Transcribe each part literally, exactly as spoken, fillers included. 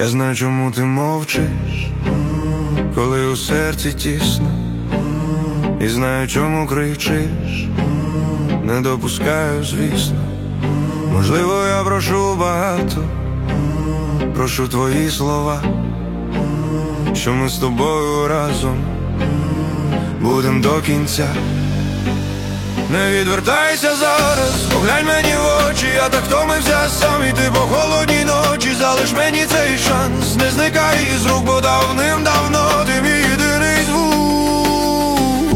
Я знаю, чому ти мовчиш, коли у серці тісно, і знаю, чому кричиш, не допускаю, звісно. Можливо, я прошу багато, прошу твої слова, що ми з тобою разом будем до кінця. Не відвертайся зараз, поглянь мені в очі, я так втомився сам іти по холодній ночі. Залиш мені цей шанс, не зникай із рук, бо давним-давно ти мій єдиний звук.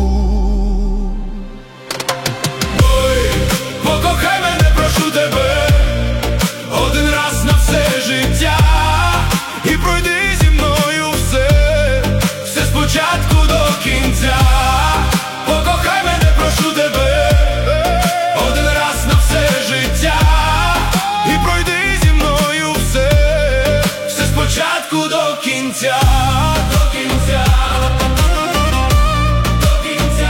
Ой, покохай мене, прошу тебе, один раз на все життя, і пройди зі мною все, все спочатку до кінця. Покохай мене, прошу тебе, один раз на все життя, і пройди зі мною все, все спочатку до кінця, до кінця, до кінця.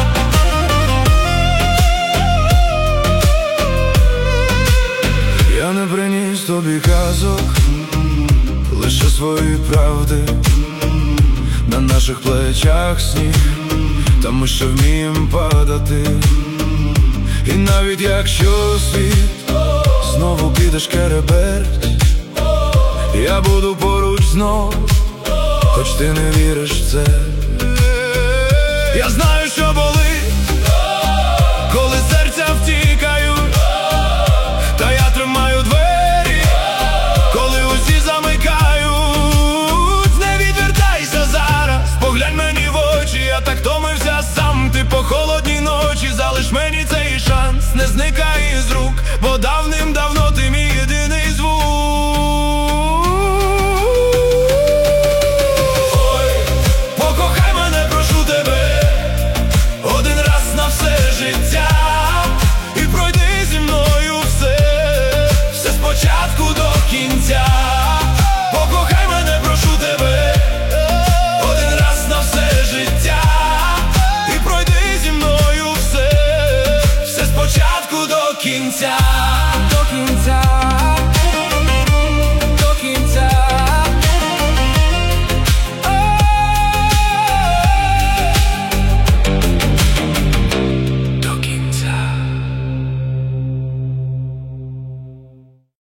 Я не приніс тобі казок, лише свої правди. На наших плечах сніг, та ми ще вмієм падати. І навіть якщо світ знову піде шкереберть, я буду поруч знов, хоч ти не віриш в це.